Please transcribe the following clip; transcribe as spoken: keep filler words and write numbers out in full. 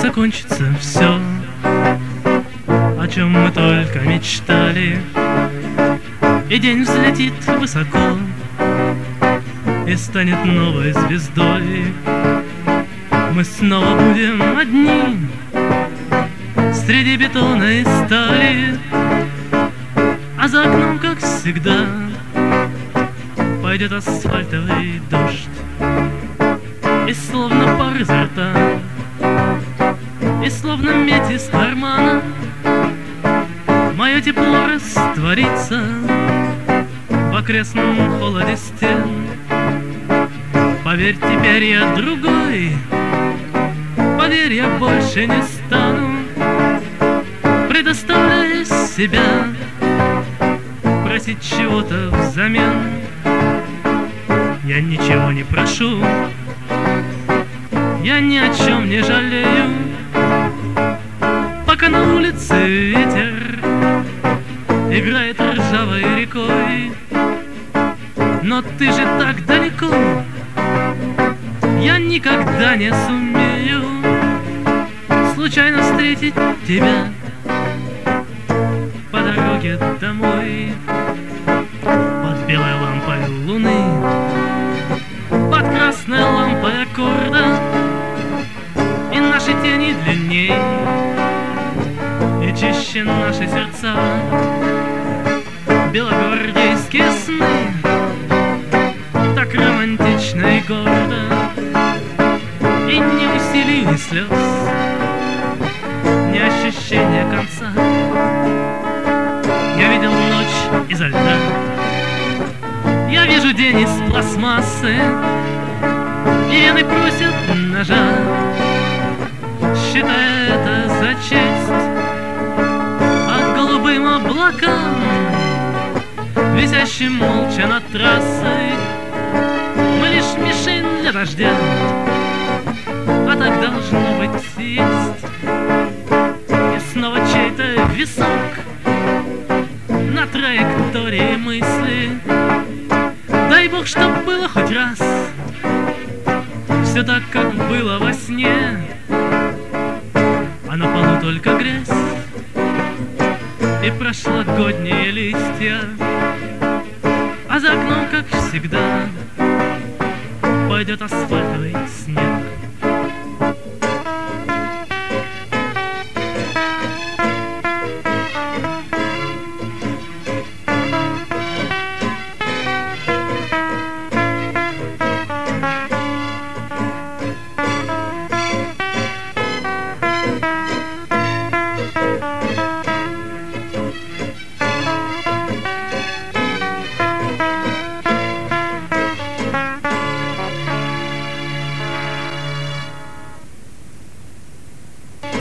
закончится все, о чем мы только мечтали, и день взлетит высоко и станет новой звездой. Мы снова будем одни среди бетона и стали, а за окном, как всегда, пойдет асфальтовый дождь. И словно пар изо рта, и словно медь из кармана, мое тепло растворится в окрестном холоде стен. Поверь, теперь я другой, поверь, я больше не стану предоставляя себя просить чего-то взамен. Я ничего не прошу, я ни о чем не жалею, пока на улице ветер играет ржавой рекой. Но ты же так далеко, я никогда не сумею случайно встретить тебя по дороге домой. Под белой лампой луны, под красной лампой аккорда, и наши тени длинней, и чище наши сердца. Белогвардейские сны так романтично и гордо, и ни усилий, ни слез, ни ощущения конца. Я видел ночь изо льда, я вижу день из пластмассы, и вены просят ножа, считая это за честь. А голубым облакам, висящим молча над трассой, мы лишь мишень для дождя, а так должно быть есть. И снова чей-то висок на траектории мысли. Дай Бог, чтоб было хоть раз все так, как было во сне, а на полу только грязь и прошлогодние листья, а за окном, как всегда, пойдет асфальтовый снег.